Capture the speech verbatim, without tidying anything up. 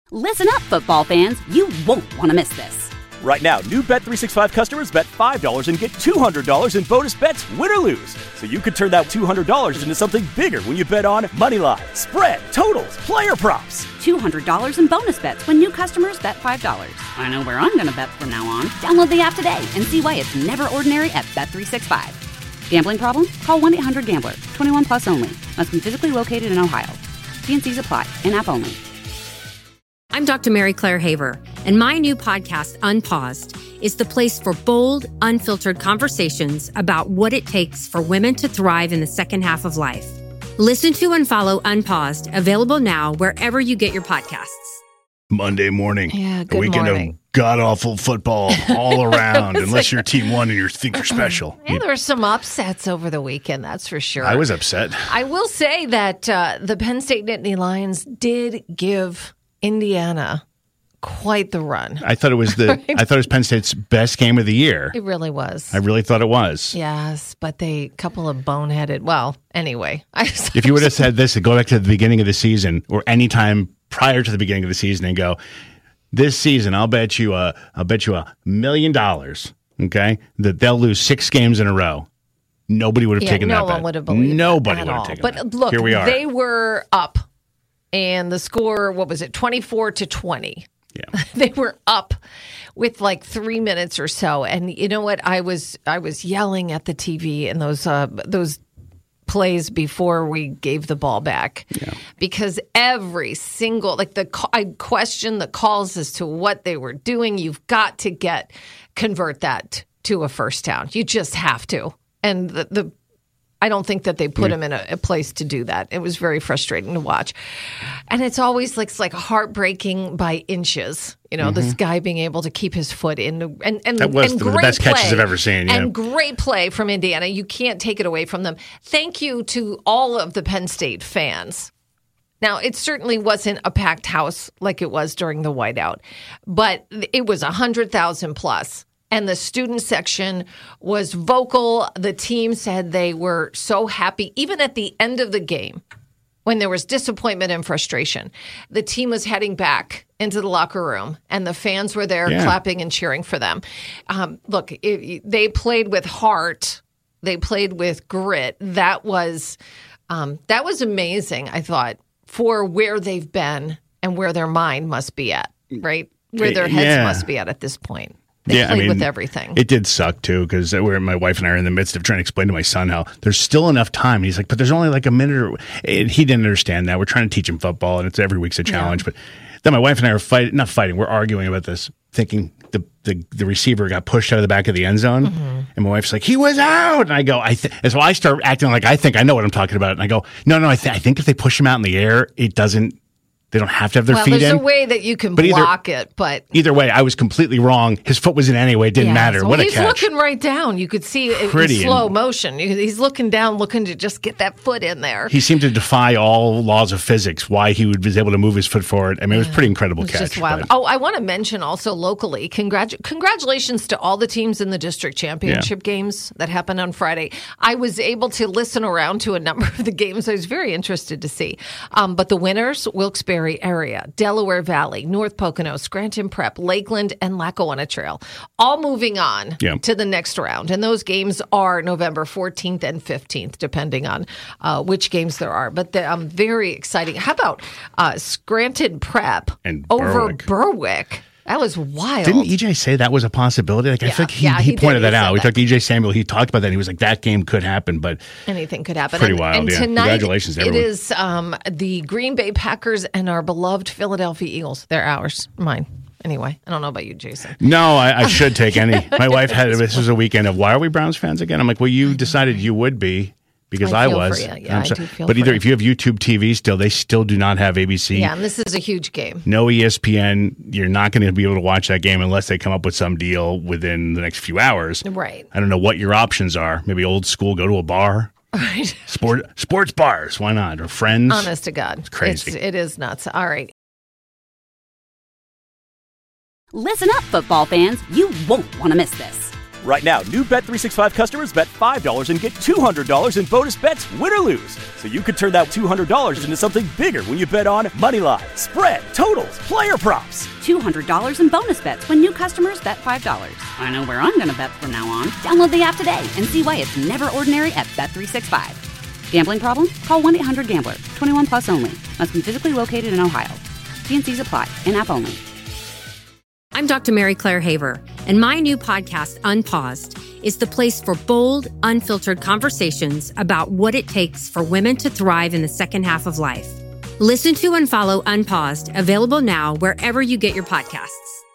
Listen up, football fans. You won't want to miss this. Right now, new Bet three sixty-five customers bet five dollars and get two hundred dollars in bonus bets, win or lose. So you could turn that two hundred dollars into something bigger when you bet on moneyline, spread, totals, player props. two hundred dollars in bonus bets when new customers bet five dollars. I know where I'm going to bet from now on. Download the app today and see why it's never ordinary at Bet three sixty-five. Gambling problem? Call one eight hundred gambler. twenty-one plus only. Must be physically located in Ohio. T and C's apply. In-app only. I'm Doctor Mary Claire Haver, and my new podcast, Unpaused, is the place for bold, unfiltered conversations about what it takes for women to thrive in the second half of life. Listen to and follow Unpaused, available now wherever you get your podcasts. Monday morning. Yeah, good a weekend morning. of god-awful football all around, unless your team won and you think you're special. Yeah, there were some upsets over the weekend, that's for sure. I was upset. I will say that uh, the Penn State Nittany Lions did give Indiana quite the run. I thought it was the. Right? I thought it was Penn State's best game of the year. It really was. I really thought it was. Yes, but they couple of boneheaded. Well, anyway, I if you would have said this, go back to the beginning of the season or any time prior to the beginning of the season and go, this season, I'll bet you a, I'll bet you a million dollars. Okay, that they'll lose six games in a row. Nobody would have yeah, taken no that. No one bet. would have believed Nobody that would at have all. taken but that. look, Here we are. They were up, and the score, what was it, twenty-four to twenty. Yeah. They were up with like three minutes or so, and you know what? I was I was yelling at the T V in those uh, those plays before we gave the ball back, yeah. because every single like the I questioned the calls as to what they were doing. You've got to get convert that to a first down. You just have to, and the. the I don't think that they put him in a, a place to do that. It was very frustrating to watch. And it's always like, it's like heartbreaking by inches. You know, mm-hmm. this guy being able to keep his foot in. The, and, and, that was and the, great the best play, catches I've ever seen. Yeah. And great play from Indiana. You can't take it away from them. Thank you to all of the Penn State fans. Now, it certainly wasn't a packed house like it was during the whiteout, but it was one hundred thousand plus. And the student section was vocal. The team said they were so happy. Even at the end of the game, when there was disappointment and frustration, the team was heading back into the locker room, and the fans were there yeah. clapping and cheering for them. Um, look, it, they played with heart. They played with grit. That was um, that was amazing, I thought, for where they've been and where their mind must be at, right? Where their heads yeah. must be at at this point. They yeah, played I mean, with everything. It did suck, too, because we're my wife and I are in the midst of trying to explain to my son how there's still enough time. And he's like, but there's only like a minute. Or, and he didn't understand that. We're trying to teach him football, and it's every week's a challenge. Yeah. But then my wife and I are fighting, not fighting, we're arguing about this, thinking the, the, the receiver got pushed out of the back of the end zone. Mm-hmm. And my wife's like, he was out. And I go, I th-. And so I start acting like I think I know what I'm talking about. And I go, no, no, I, th- I think if they push him out in the air, it doesn't. They don't have to have their well, feet in. Well, there's a way that you can but block either, it, but... Either way, I was completely wrong. His foot was in anyway. It didn't yeah, matter. So what he's a catch. looking right down. You could see it Pretty in slow and, motion. He's looking down, looking to just get that foot in there. He seemed to defy all laws of physics, why he would was able to move his foot forward. I mean, it was a pretty incredible it was catch. Just wild. But. Oh, I want to mention also locally, congratu- congratulations to all the teams in the district championship yeah. games that happened on Friday. I was able to listen around to a number of the games. I was very interested to see. Um, but the winners, Wilkes-Barre area, Delaware Valley, North Pocono, Scranton Prep, Lakeland, and Lackawanna Trail, all moving on yeah. to the next round. And those games are November fourteenth and fifteenth, depending on uh, which games there are. But they're um, very exciting. How about uh, Scranton Prep and over Berwick. Berwick? That was wild. Didn't E J say that was a possibility? Like I yeah. feel like he, yeah, he, he pointed did. that he out. We that. talked to E J Samuel. He talked about that. He was like, that game could happen, but anything could happen. Pretty and, wild. And yeah. tonight, Congratulations, everyone. It is um, the Green Bay Packers and our beloved Philadelphia Eagles. They're ours, mine. Anyway, I don't know about you, Jason. No, I, I should take any. My wife had this was a weekend of why are we Browns fans again? I'm like, well, you decided you would be. Because I, I was. For you. Yeah, I so, do feel but for either you. if you have YouTube T V still, they still do not have A B C. Yeah, and this is a huge game. No E S P N. You're not going to be able to watch that game unless they come up with some deal within the next few hours. Right. I don't know what your options are. Maybe old school, go to a bar. Right. Sport, sports bars. Why not? Or friends. Honest to God. It's crazy. It's, it is nuts. All right. Listen up, football fans. You won't want to miss this. Right now, new Bet three sixty-five customers bet five dollars and get two hundred dollars in bonus bets, win or lose. So you could turn that two hundred dollars into something bigger when you bet on money line, spread, totals, player props. two hundred dollars in bonus bets when new customers bet five dollars. I know where I'm going to bet from now on. Download the app today and see why it's never ordinary at Bet three sixty-five. Gambling problem? Call one eight hundred gambler. twenty-one plus only. Must be physically located in Ohio. T and C's apply. In-app only. I'm Doctor Mary Claire Haver, and my new podcast, Unpaused, is the place for bold, unfiltered conversations about what it takes for women to thrive in the second half of life. Listen to and follow Unpaused, available now wherever you get your podcasts.